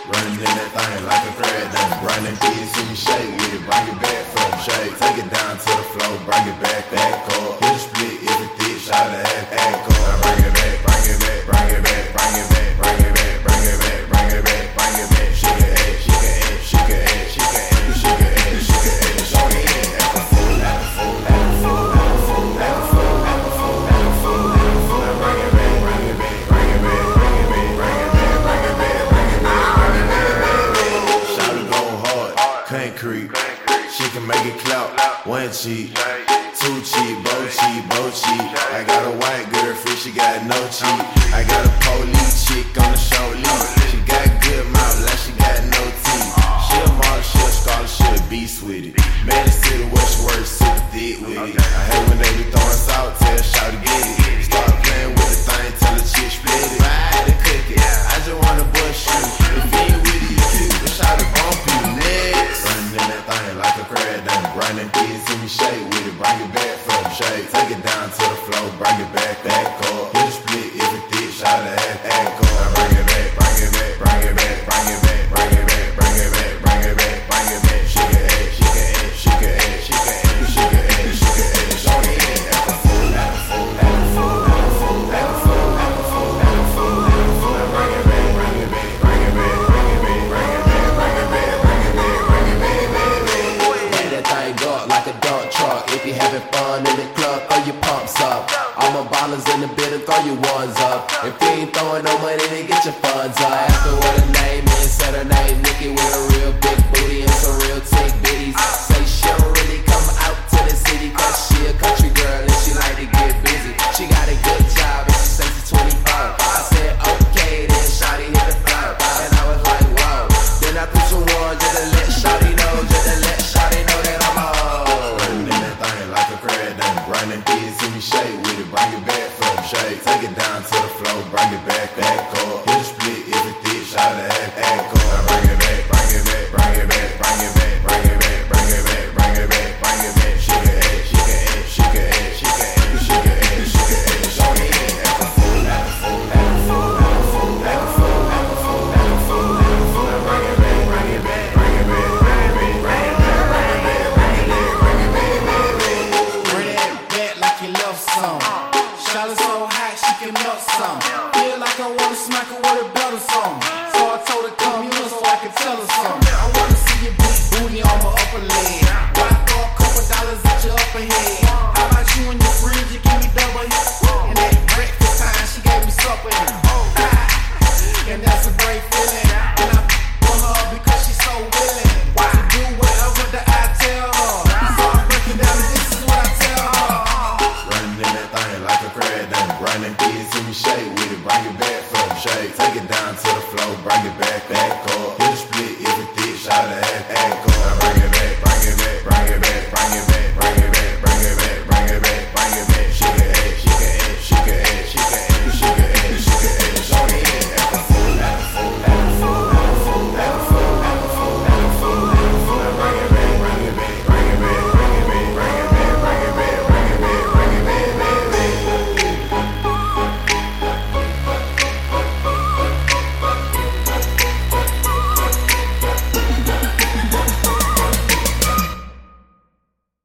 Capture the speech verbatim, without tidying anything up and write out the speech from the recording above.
Running in that thing like a crab dance. Running kids, see me shake with it, bring it back from shake. Take it down to the floor, bring it back, back up. Hit a split if it thick, shot a half, half up. I bring it back, bring it back, bring it back, bring it back, bring it back, bring it back, bring it back, bring it back. Shake it, ass, shake it, ass, shake it, ass, shake it, ass, shake it, ass, shake it, ass. Show me it, act a fool, act a fool, act a fool, act a fool, act a fool, act a fool, act a fool, act a fool. Bring it back, bring it back, bring it back, bring it back, bring it back, bring it back, bring it back, bring it back. Shout it go hard, can't creep. She can make it clap, one cheek, two cheek, both cheek, both cheek. I got a white girl free, she got no cheek. I got a police chick on the short leash. She got good mouth like she got no teeth. She a model, she a scholar, she a beast with it. Man, it's city where she works, super thick with it. I hate when they be throwing salt, tell shout to get it. Start playing with the thing, tell the chick split it. Ride the cookie, I just wanna bust you. If you ain't with it, you cute, but shout to bump you next. Running in that thing like a crab dance. Running kids, see me shake with it, bring it back from shake. Take it down to the floor, bring it back, back up. Hit a split if it thick, shot a half, half up. I bring it back, bring it back, bring it back, bring it back, bring it back, bring it back, bring it back, bring it back. Shake it, ass, shake it, ass, shake it, ass, shake it, ass, shake it, ass, shake it, ass. Show me it, act a fool, act a fool, act a fool, act a fool, act a fool, act a fool, act a fool, act a fool. Bring it back, bring it back, bring it back, bring it back, bring it back, bring it back, bring it back, bring it back, back, back. Get that thing up like a dump truck. If you having fun in the club, throw your pumps up. All my ballers in the building, throw your ones up. If you ain't throwing no money, then get your funds up. Ask her what her name is, said her name Nikki with a real big booty and some real tick bitties. Say she don't really come out to the city, cause she a country girl and she like to get busy. She got a good job and she say she's twenty-four. I said okay, then shawty hit the floor. And I was like, whoa. Then I threw some ones just to let shawty know, just to let shawty know that I'm home. Running in that thing like a crab dance. Running kids, see me shake with it, bring it back from shake. Take it down to the floor, bring it back, back up. Hit a split if it thick, shot a half, half up. I bring it back, bring it back, bring it back, bring it back, bring it back, bring it back, bring it back, bring it back. Shake it, ass, shake it, ass, shake it, ass, shake it, ass, shake it, ass, shake it, ass. Show me it, act a fool, act a fool, act a fool, act a fool, act a fool, act a fool, act a fool, act a fool. Bring it back, bring it back, bring it back, bring it back, bring it back, bring it back, bring it back, bring it back, bring it back. Bring that back like you love some. Shot is so hot she can melt some. Feel like I wanna smack her with a belt or something. So I told her come here so I can tell her something. I wanna see your big booty on my upper leg. Rock for a couple dollars at your upper head. How about you and your friends? You give me double hit. And that breakfast time she gave me supper. And that's a great feeling. And I for her because she's so willing to do whatever that I tell her. So I'm breaking down and this is what I tell her. Running in that thing like a crab dance. Running kids, see me shake with it, bring it back from shake. Take it down to the floor, bring it back, back up. Hit a split if it thick, shot a half, half up. I bring it back, bring it back, bring it back, bring it back, bring it back.